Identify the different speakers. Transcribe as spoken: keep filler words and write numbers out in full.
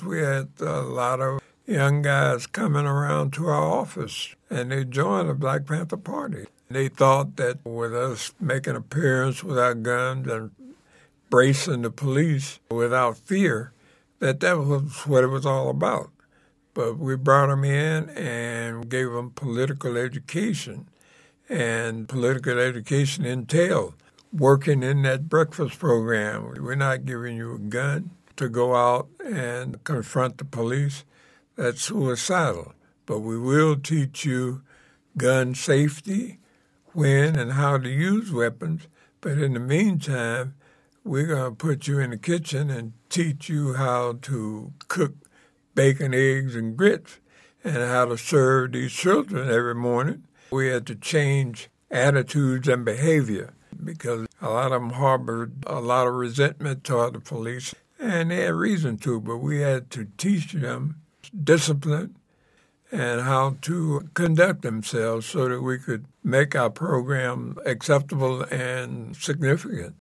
Speaker 1: we had a lot of young guys coming around to our office, and they joined the Black Panther Party. They thought that with us making an appearance with our guns and bracing the police without fear, that that was what it was all about. But we brought them in and gave them political education. And political education entailed working in that breakfast program. We're not giving you a gun to go out and confront the police. That's suicidal. But we will teach you gun safety, when and how to use weapons. But in the meantime, we're going to put you in the kitchen and teach you how to cook bacon, eggs, and grits, and how to serve these children every morning. We had to change attitudes and behavior because a lot of them harbored a lot of resentment toward the police, and they had reason to, but we had to teach them discipline and how to conduct themselves so that we could make our program acceptable and significant.